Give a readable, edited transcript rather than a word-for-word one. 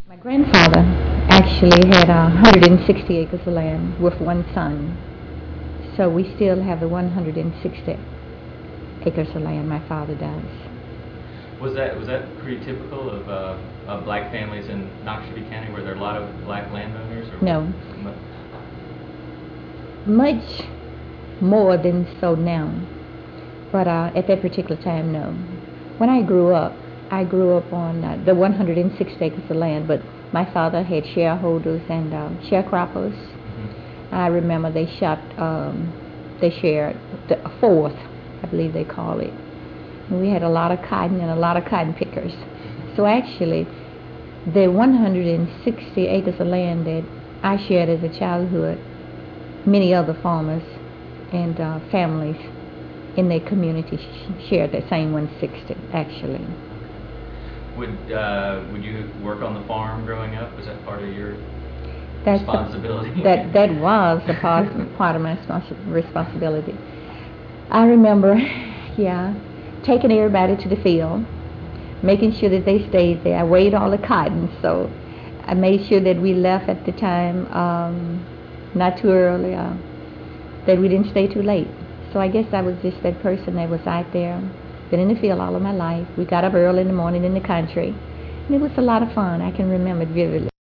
My grandfather actually had 160 acres of land with one son. So we still have the 160 acres of land my father does. Was that pretty typical of black families in Noxubee County? Were there a lot of black landowners, or No, what? much more than so now. But at that particular time, no. When I grew up on the 160 acres of land, but my father had shareholders and sharecroppers. I remember they shared a fourth, I believe they call it. And we had a lot of cotton and a lot of cotton pickers. So actually, the 160 acres of land that I shared as a childhood, many other farmers and families in their community shared that same 160 actually. Would you work on the farm growing up? Was that part of your That's responsibility? that was a part of my responsibility. I remember, yeah, taking everybody to the field, making sure that they stayed there. I weighed all the cotton, so I made sure that we left at the time, not too early, that we didn't stay too late. So I guess I was just that person that was out there. Been in the field all of my life. We got up early in the morning in the country, and it was a lot of fun. I can remember it vividly.